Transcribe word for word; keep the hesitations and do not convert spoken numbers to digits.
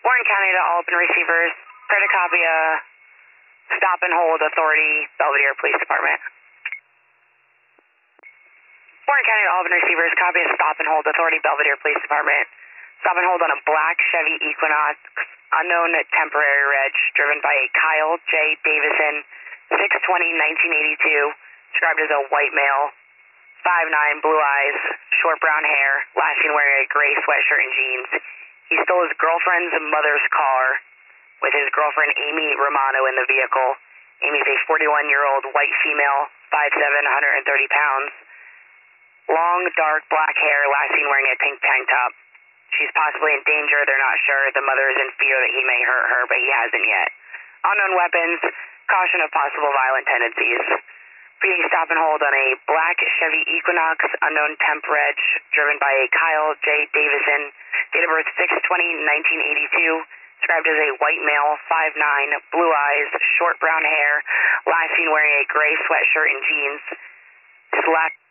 Warren County to all open receivers. Try to copy a stop and hold authority, Belvedere Police Department. Warren County to all open receivers. Copy a stop and hold authority, Belvedere Police Department. Stop and hold on a black Chevy Equinox, unknown temporary reg, driven by a Kyle J. Davison, six twenty nineteen eighty-two, described as a white male, five nine, blue eyes, short brown hair, last seen wearing a gray sweatshirt and jeans. He stole his girlfriend's mother's car with his girlfriend Amy Romano in the vehicle. Amy's a forty-one-year-old white female, five seven, one hundred thirty pounds. Long, dark, black hair, last seen wearing a pink tank top. She's possibly in danger, they're not sure. The mother is in fear that he may hurt her, but he hasn't yet. Unknown weapons, caution of possible violent tendencies. Reading stop and hold on a black Chevy Equinox, unknown temp reg, driven by a Kyle J. Davison, date of birth six twenty nineteen eighty-two, described as a white male, five nine, blue eyes, short brown hair, last seen wearing a gray sweatshirt and jeans. This last